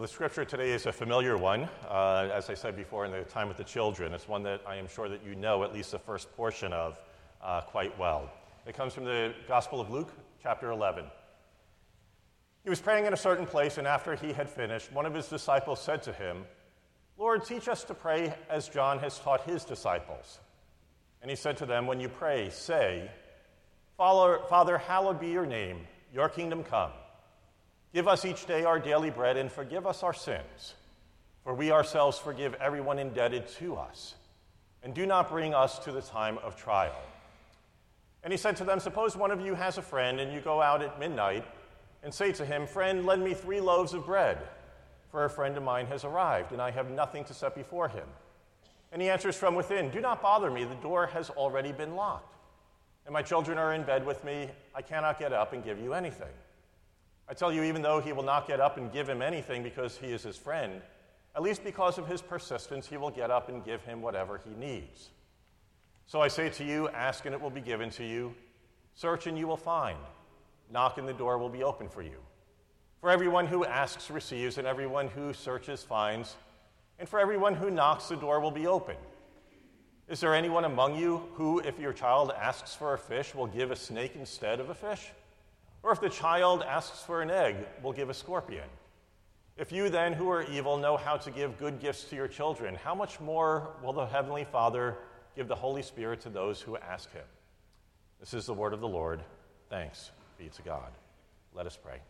Well, the scripture today is a familiar one, as I said before, in the time with the children. It's one that I am sure that you know at least the first portion of quite well. It comes from the Gospel of Luke, chapter 11. He was praying in a certain place, and after he had finished, one of his disciples said to him, "Lord, teach us to pray as John has taught his disciples." And he said to them, "When you pray, say, Father, hallowed be your name, your kingdom come. Give us each day our daily bread, and forgive us our sins, for we ourselves forgive everyone indebted to us. And do not bring us to the time of trial." And he said to them, "Suppose one of you has a friend, and you go out at midnight and say to him, 'Friend, lend me 3 loaves of bread, for a friend of mine has arrived, and I have nothing to set before him.' And he answers from within, 'Do not bother me, the door has already been locked. And my children are in bed with me, I cannot get up and give you anything.' I tell you, even though he will not get up and give him anything because he is his friend, at least because of his persistence, he will get up and give him whatever he needs. So I say to you, ask and it will be given to you. Search and you will find. Knock and the door will be open for you. For everyone who asks receives, and everyone who searches finds, and for everyone who knocks the door will be open. Is there anyone among you who, if your child asks for a fish, will give a snake instead of a fish? Or if the child asks for an egg, will give a scorpion? If you then, who are evil, know how to give good gifts to your children, how much more will the Heavenly Father give the Holy Spirit to those who ask him?" This is the word of the Lord. Thanks be to God. Let us pray.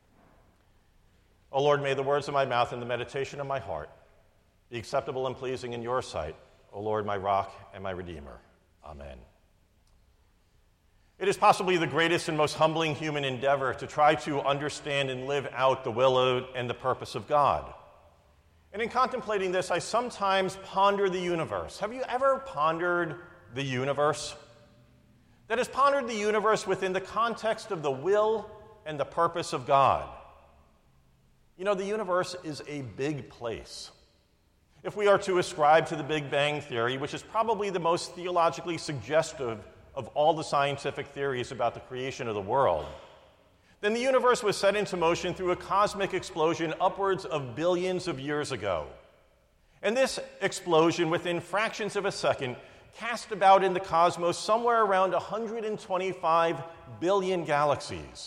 O Lord, may the words of my mouth and the meditation of my heart be acceptable and pleasing in your sight, O Lord, my rock and my redeemer. Amen. It is possibly the greatest and most humbling human endeavor to try to understand and live out the will and the purpose of God. And in contemplating this, I sometimes ponder the universe. Have you ever pondered the universe? That is, pondered the universe within the context of the will and the purpose of God. You know, the universe is a big place. If we are to ascribe to the Big Bang Theory, which is probably the most theologically suggestive of all the scientific theories about the creation of the world, then the universe was set into motion through a cosmic explosion upwards of billions of years ago. And this explosion, within fractions of a second, cast about in the cosmos somewhere around 125 billion galaxies.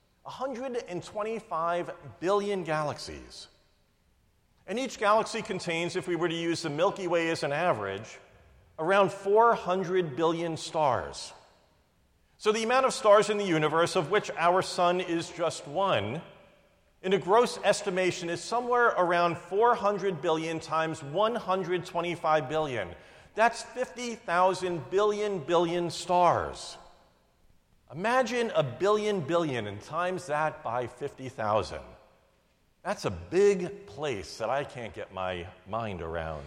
125 billion galaxies. And each galaxy contains, if we were to use the Milky Way as an average, around 400 billion stars. So the amount of stars in the universe, of which our sun is just one, in a gross estimation is somewhere around 400 billion times 125 billion. That's 50,000 billion stars. Imagine a billion and times that by 50,000. That's a big place that I can't get my mind around.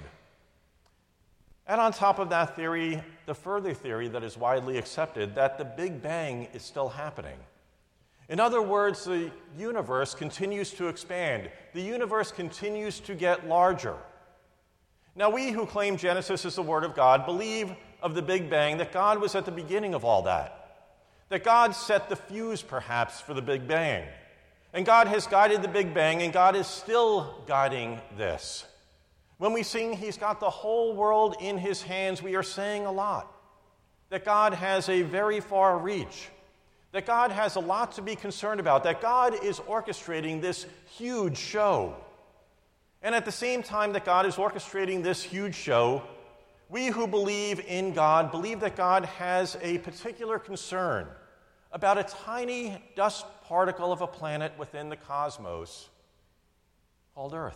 And on top of that theory, the further theory that is widely accepted, that the Big Bang is still happening. In other words, the universe continues to expand. The universe continues to get larger. Now, we who claim Genesis is the Word of God believe of the Big Bang that God was at the beginning of all that God set the fuse, perhaps, for the Big Bang. And God has guided the Big Bang, and God is still guiding this. When we sing, He's got the whole world in His hands, we are saying a lot. That God has a very far reach. That God has a lot to be concerned about. That God is orchestrating this huge show. And at the same time that God is orchestrating this huge show, we who believe in God believe that God has a particular concern about a tiny dust particle of a planet within the cosmos called Earth.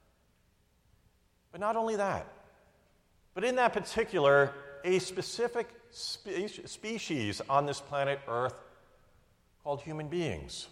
But not only that, but in that particular, a specific species on this planet Earth called human beings.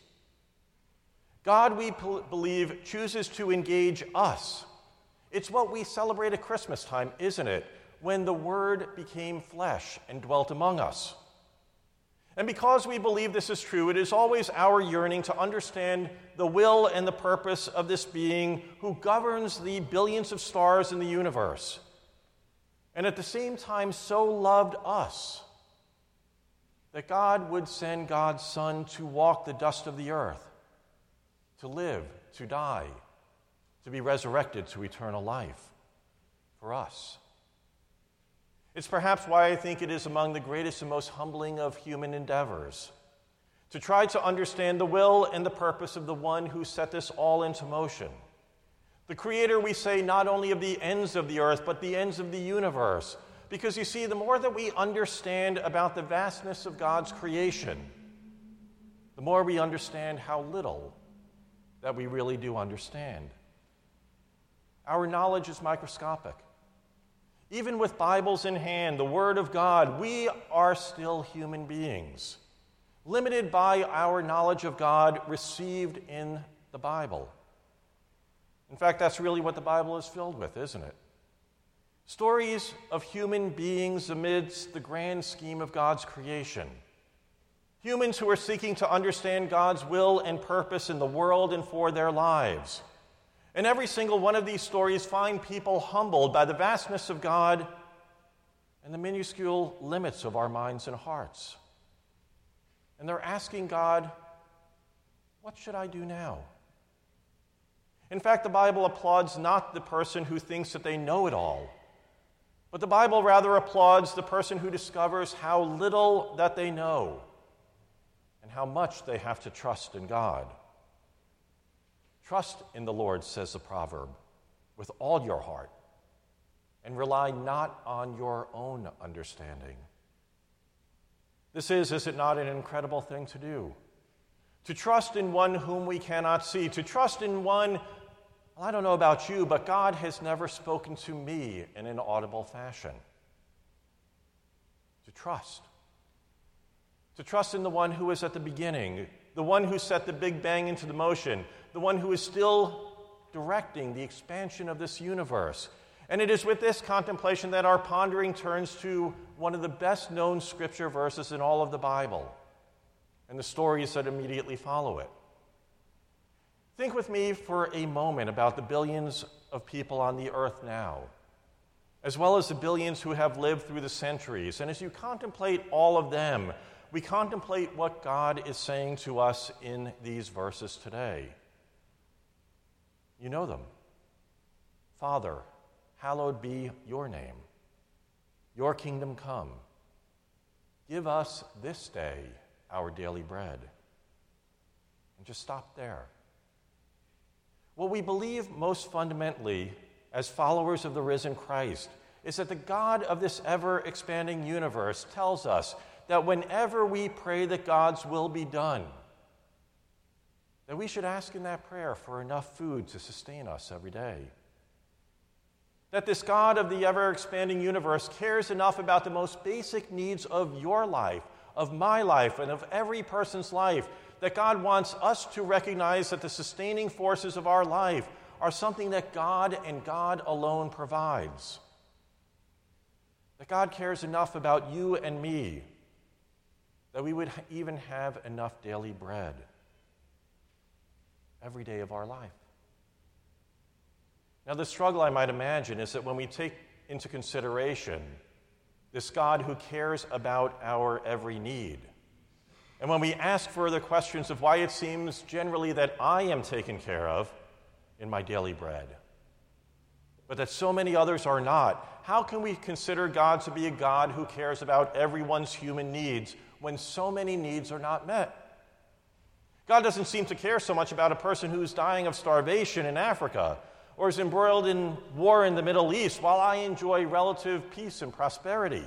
God, we believe, chooses to engage us. It's what we celebrate at Christmas time, isn't it? When the Word became flesh and dwelt among us. And because we believe this is true, it is always our yearning to understand the will and the purpose of this being who governs the billions of stars in the universe, and at the same time so loved us that God would send God's Son to walk the dust of the earth, to live, to die, to be resurrected to eternal life for us. It's perhaps why I think it is among the greatest and most humbling of human endeavors to try to understand the will and the purpose of the one who set this all into motion. The creator, we say, not only of the ends of the earth, but the ends of the universe. Because you see, the more that we understand about the vastness of God's creation, the more we understand how little that we really do understand. Our knowledge is microscopic. Even with Bibles in hand, the Word of God, we are still human beings, limited by our knowledge of God received in the Bible. In fact, that's really what the Bible is filled with, isn't it? Stories of human beings amidst the grand scheme of God's creation. Humans who are seeking to understand God's will and purpose in the world and for their lives. And every single one of these stories find people humbled by the vastness of God and the minuscule limits of our minds and hearts. And they're asking God, what should I do now? In fact, the Bible applauds not the person who thinks that they know it all, but the Bible rather applauds the person who discovers how little that they know and how much they have to trust in God. Trust in the Lord, says the proverb, with all your heart, and rely not on your own understanding. This is it not an incredible thing to do? To trust in one whom we cannot see, to trust in one, well, I don't know about you, but God has never spoken to me in an audible fashion. To trust in the one who is at the beginning, the one who set the Big Bang into the motion, the one who is still directing the expansion of this universe. And it is with this contemplation that our pondering turns to one of the best-known scripture verses in all of the Bible and the stories that immediately follow it. Think with me for a moment about the billions of people on the earth now, as well as the billions who have lived through the centuries. And as you contemplate all of them, we contemplate what God is saying to us in these verses today. You know them. Father, hallowed be your name. Your kingdom come. Give us this day our daily bread. And just stop there. What we believe most fundamentally as followers of the risen Christ is that the God of this ever-expanding universe tells us that whenever we pray that God's will be done, that we should ask in that prayer for enough food to sustain us every day. That this God of the ever-expanding universe cares enough about the most basic needs of your life, of my life, and of every person's life, that God wants us to recognize that the sustaining forces of our life are something that God and God alone provides. That God cares enough about you and me that we would even have enough daily bread every day of our life. Now, the struggle, I might imagine, is that when we take into consideration this God who cares about our every need, and when we ask further questions of why it seems generally that I am taken care of in my daily bread, but that so many others are not, how can we consider God to be a God who cares about everyone's human needs when so many needs are not met? God doesn't seem to care so much about a person who's dying of starvation in Africa or is embroiled in war in the Middle East while I enjoy relative peace and prosperity.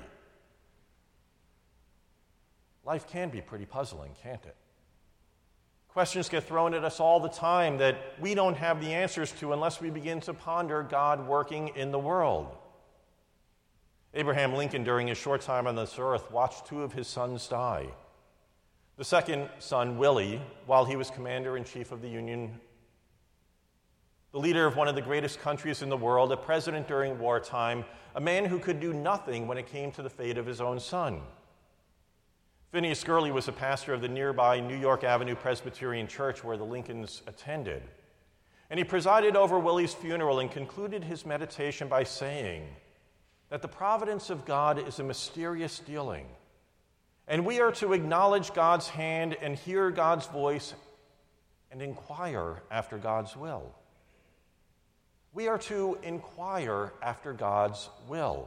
Life can be pretty puzzling, can't it? Questions get thrown at us all the time that we don't have the answers to unless we begin to ponder God working in the world. Abraham Lincoln, during his short time on this earth, watched two of his sons die. The second son, Willie, while he was commander-in-chief of the Union, the leader of one of the greatest countries in the world, a president during wartime, a man who could do nothing when it came to the fate of his own son. Phineas Gurley was a pastor of the nearby New York Avenue Presbyterian Church where the Lincolns attended. And he presided over Willie's funeral and concluded his meditation by saying that the providence of God is a mysterious dealing, and we are to acknowledge God's hand and hear God's voice and inquire after God's will. We are to inquire after God's will.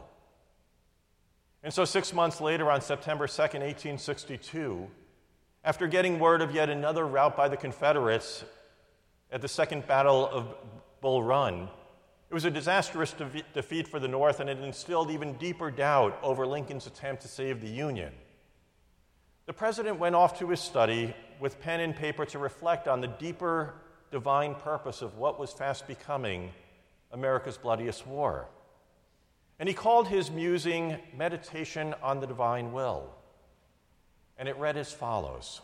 And so 6 months later, on September 2nd, 1862, after getting word of yet another rout by the Confederates at the Second Battle of Bull Run, it was a disastrous defeat for the North, and it instilled even deeper doubt over Lincoln's attempt to save the Union. The president went off to his study with pen and paper to reflect on the deeper divine purpose of what was fast becoming America's bloodiest war. And he called his musing Meditation on the Divine Will. And it read as follows: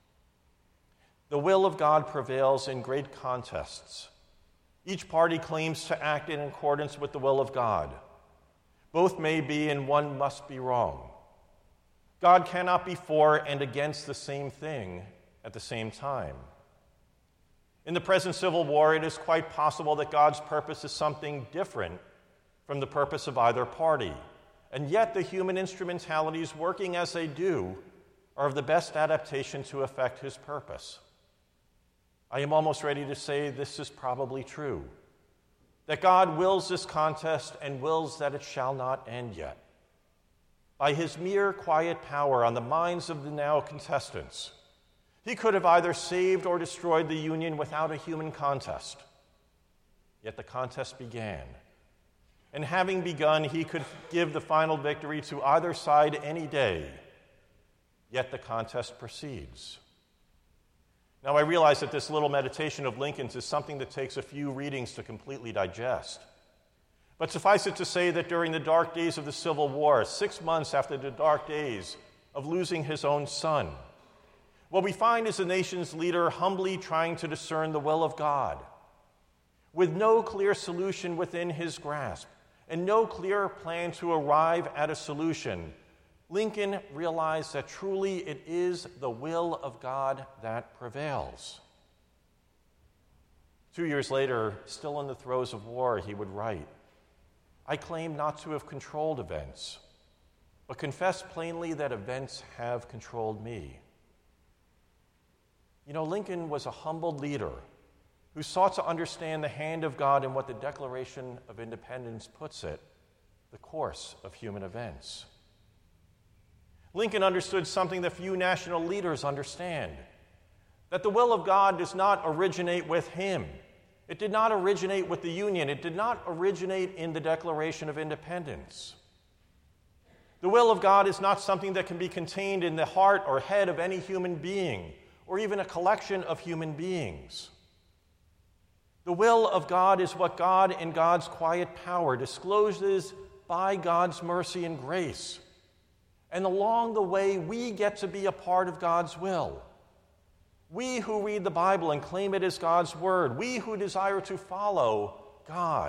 "The will of God prevails in great contests. Each party claims to act in accordance with the will of God. Both may be and one must be wrong. God cannot be for and against the same thing at the same time. In the present Civil War, it is quite possible that God's purpose is something different from the purpose of either party, and yet the human instrumentalities working as they do are of the best adaptation to effect his purpose. I am almost ready to say this is probably true, that God wills this contest and wills that it shall not end yet. By his mere quiet power on the minds of the now contestants, he could have either saved or destroyed the Union without a human contest. Yet the contest began, and having begun, he could give the final victory to either side any day. Yet the contest proceeds." Now, I realize that this little meditation of Lincoln's is something that takes a few readings to completely digest. But suffice it to say that during the dark days of the Civil War, 6 months after the dark days of losing his own son, what we find is the nation's leader humbly trying to discern the will of God. With no clear solution within his grasp and no clear plan to arrive at a solution, Lincoln realized that truly it is the will of God that prevails. 2 years later, still in the throes of war, he would write, "I claim not to have controlled events, but confess plainly that events have controlled me." You know, Lincoln was a humbled leader who sought to understand the hand of God in what the Declaration of Independence puts it, the course of human events. Lincoln understood something that few national leaders understand, that the will of God does not originate with him. It did not originate with the Union. It did not originate in the Declaration of Independence. The will of God is not something that can be contained in the heart or head of any human being, or even a collection of human beings. The will of God is what God, in God's quiet power, discloses by God's mercy and grace. And along the way, we get to be a part of God's will. We who read the Bible and claim it as God's word, we who desire to follow God.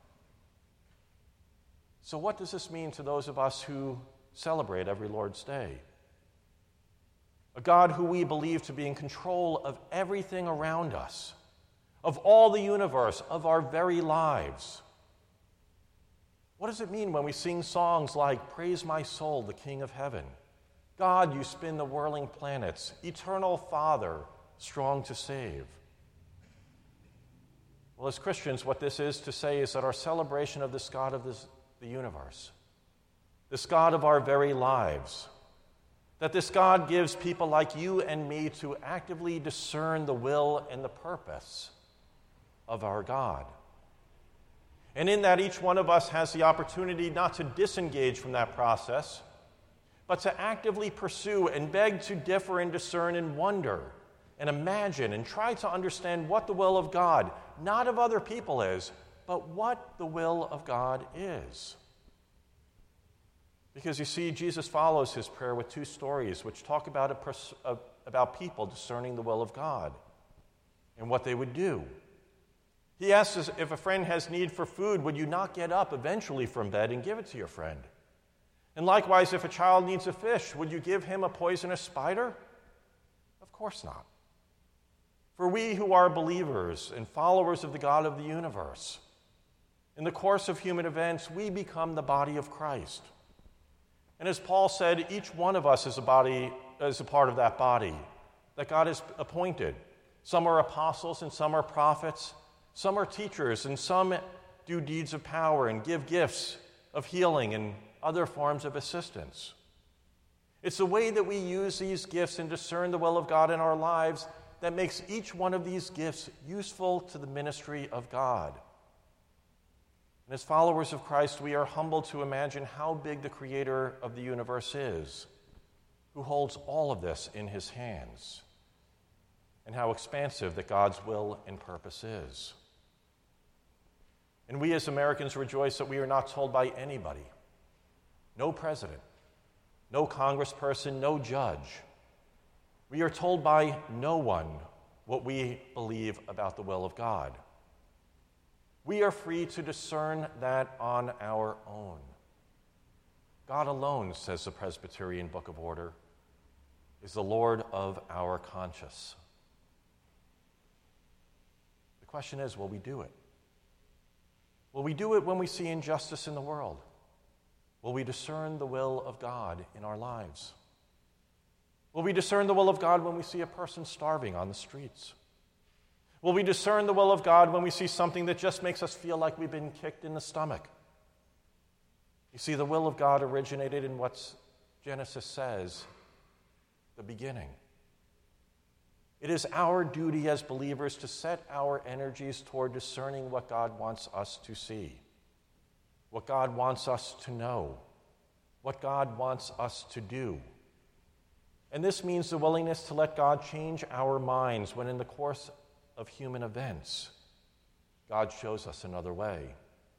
So what does this mean to those of us who celebrate every Lord's Day? A God who we believe to be in control of everything around us, of all the universe, of our very lives. What does it mean when we sing songs like, "Praise my soul, the King of heaven"? "God, you spin the whirling planets, eternal Father, strong to save"? Well, as Christians, what this is to say is that our celebration of this God of the universe, this God of our very lives, that this God gives people like you and me to actively discern the will and the purpose of our God. And in that, each one of us has the opportunity not to disengage from that process, but to actively pursue and beg to differ and discern and wonder and imagine and try to understand what the will of God, not of other people, is, but what the will of God is. Because you see, Jesus follows his prayer with two stories which talk about people discerning the will of God and what they would do. He asks us, if a friend has need for food, would you not get up eventually from bed and give it to your friend? And likewise, if a child needs a fish, would you give him a poisonous spider? Of course not. For we who are believers and followers of the God of the universe, in the course of human events, we become the body of Christ. And as Paul said, each one of us is a part of that body that God has appointed. Some are apostles and some are prophets. Some are teachers and some do deeds of power and give gifts of healing and other forms of assistance. It's the way that we use these gifts and discern the will of God in our lives that makes each one of these gifts useful to the ministry of God. And as followers of Christ, we are humbled to imagine how big the Creator of the universe is, who holds all of this in his hands, and how expansive that God's will and purpose is. And we as Americans rejoice that we are not told by anybody, no president, no congressperson, no judge. We are told by no one what we believe about the will of God. We are free to discern that on our own. God alone, says the Presbyterian Book of Order, is the Lord of our conscience. The question is, will we do it? Will we do it when we see injustice in the world? Will we discern the will of God in our lives? Will we discern the will of God when we see a person starving on the streets? Will we discern the will of God when we see something that just makes us feel like we've been kicked in the stomach? You see, the will of God originated in what Genesis says, the beginning. It is our duty as believers to set our energies toward discerning what God wants us to see, what God wants us to know, what God wants us to do. And this means the willingness to let God change our minds when in the course of human events, God shows us another way.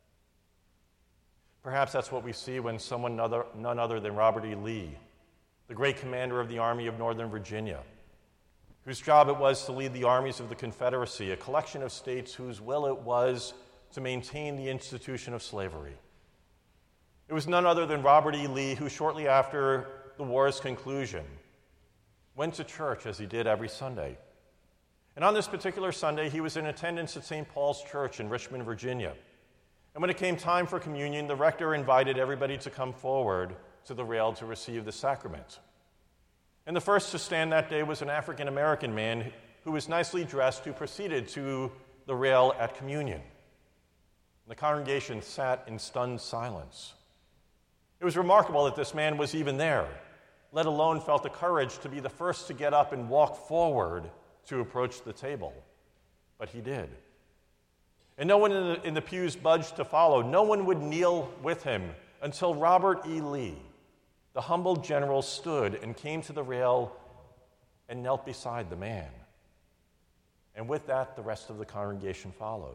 Perhaps that's what we see when none other than Robert E. Lee, the great commander of the Army of Northern Virginia, whose job it was to lead the armies of the Confederacy, a collection of states whose will it was to maintain the institution of slavery. It was none other than Robert E. Lee who, shortly after the war's conclusion, went to church as he did every Sunday. And on this particular Sunday, he was in attendance at St. Paul's Church in Richmond, Virginia. And when it came time for communion, the rector invited everybody to come forward to the rail to receive the sacrament. And the first to stand that day was an African-American man who was nicely dressed, who proceeded to the rail at communion. The congregation sat in stunned silence. It was remarkable that this man was even there, let alone felt the courage to be the first to get up and walk forward to approach the table. But he did. And no one in the pews budged to follow. No one would kneel with him until Robert E. Lee, the humble general, stood and came to the rail and knelt beside the man. And with that, the rest of the congregation followed.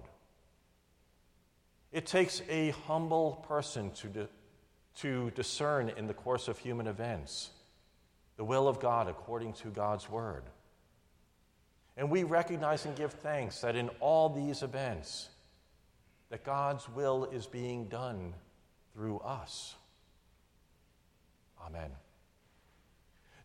It takes a humble person to discern in the course of human events the will of God according to God's word. And we recognize and give thanks that in all these events, that God's will is being done through us. Amen.